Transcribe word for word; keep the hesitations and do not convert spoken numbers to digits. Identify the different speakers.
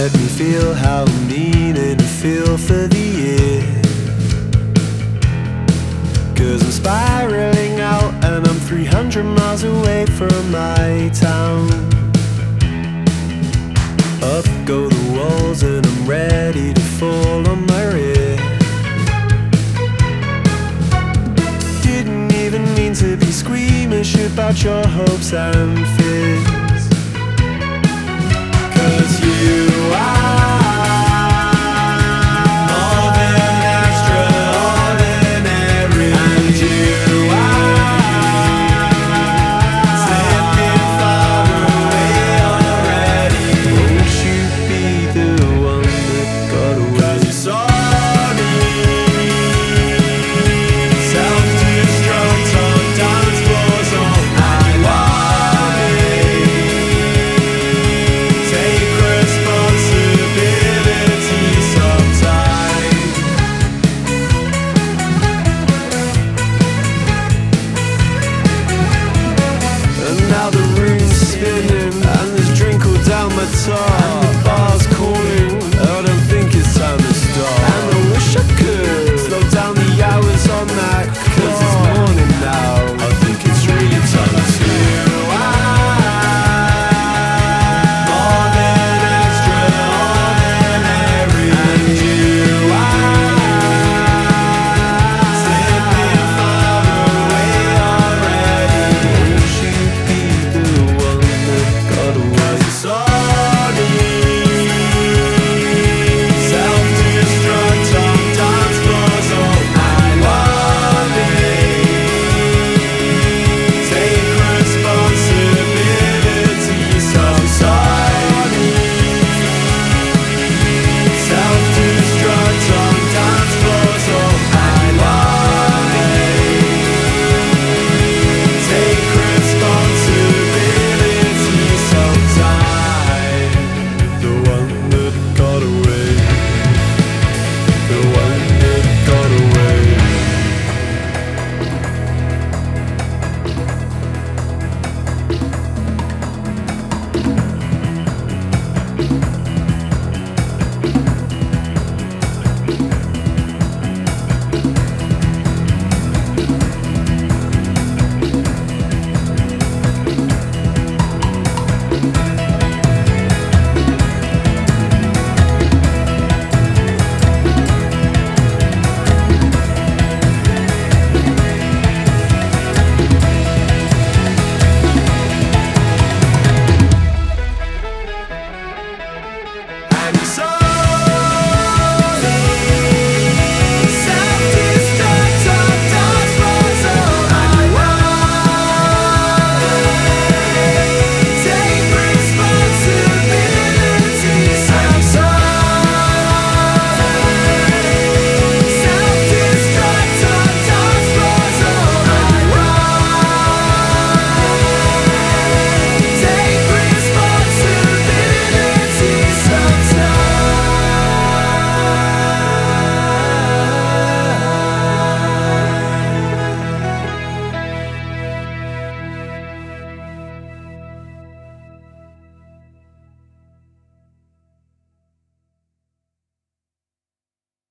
Speaker 1: let me feel how I'm needing to feel for the year. Cause I'm spiraling out and I'm three hundred miles away from my town. Up go the walls and I'm ready to fall on my rear. Didn't even mean to be squeamish about your hopes and